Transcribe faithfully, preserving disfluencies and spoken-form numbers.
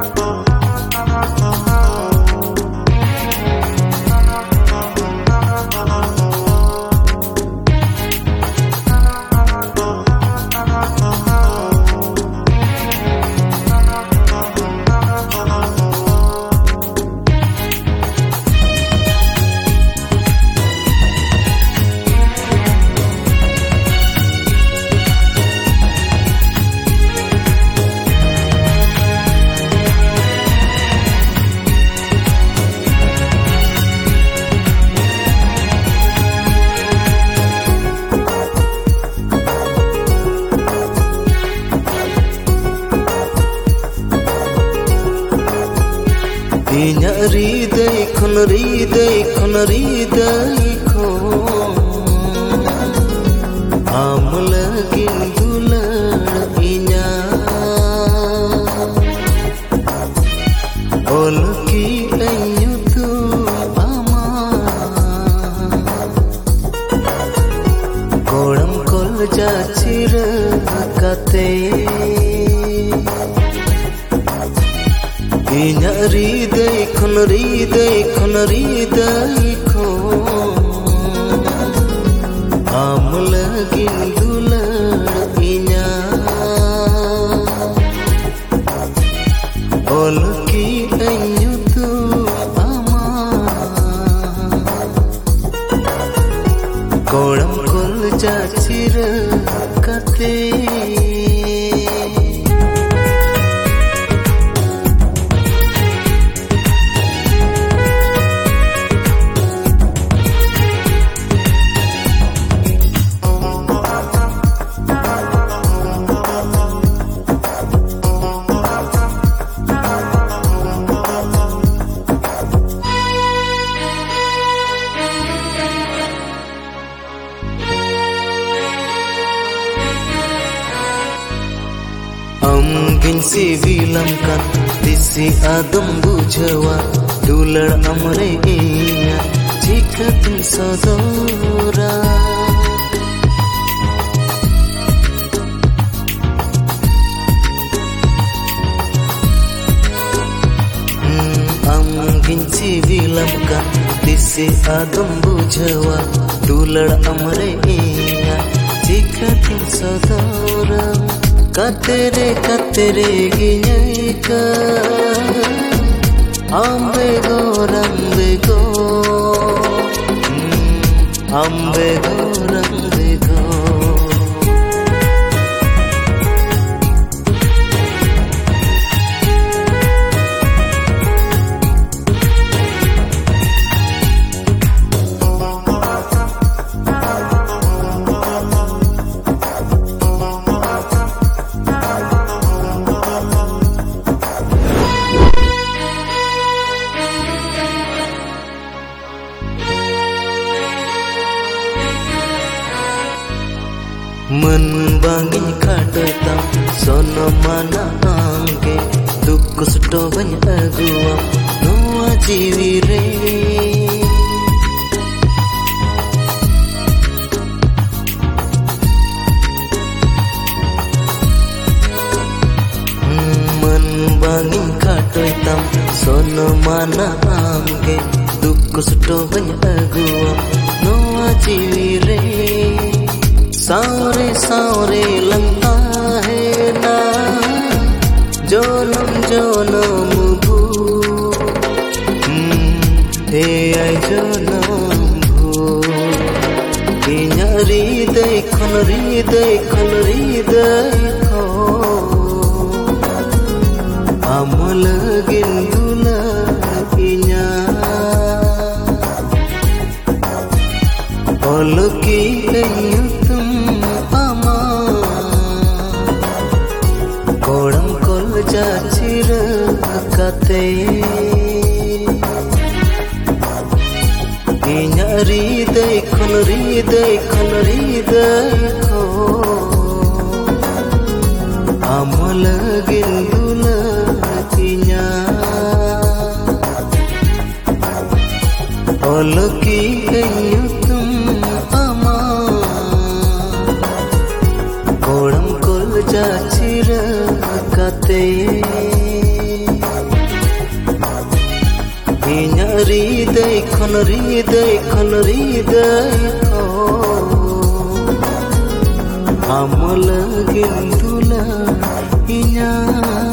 Inya ridai khon ridai khon ridai khon am lagin dular inya ol ki ayu tu ama koram kol jachir kate Inya ridai khon ridai khon ridai khon am lagin dular inya ol ki ayu tu ama koram kol jachir kate Amgin si bilam kan disi adam bujawa dular amre inya jika tum saudara Amgin si bilam kan disi adam bujawa dular amre inya jika tum saudara Katere katere ginyeka ambe go rambe go ambe go rambe go मन bangin khatam sono mana angge duk susto ban aguam noa jiwi re Man bangin khatam sono mana angge duk susto ban aguam noa jiwi re सारे सारे लगता है ना जोनम जोनम भू हे आई जोनम भू इन्या ridai khon ridai khon ridai khon am lagin dular inya ol ki ayu koram kol jachir kate inya ridai khon ridai khon ridai khon am lagin dular inya ol ki ayu tum ama koram kol jachir kate खन हृदय खन हृदय को आम लगिन तुला इन्या